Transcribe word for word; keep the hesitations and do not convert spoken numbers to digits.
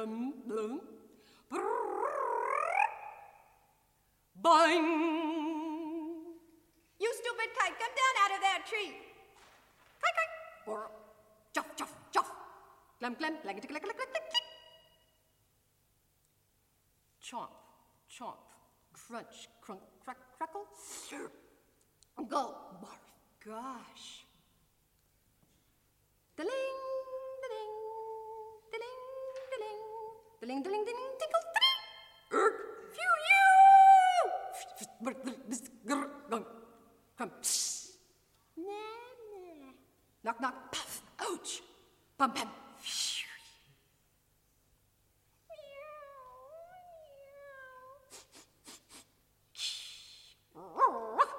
blum, blum. Boing! You stupid kite, come down out of that tree. Kite, kite. Or chuff, chuff, chuff. Glum, glum, like click, click, click, click, click. Chomp, chomp, crunch, crunk, crack, crackle. Go. Barf. Gosh. Da-ling, da-ling, da-ling, da-ling, da-ling, da-ling, da-ling.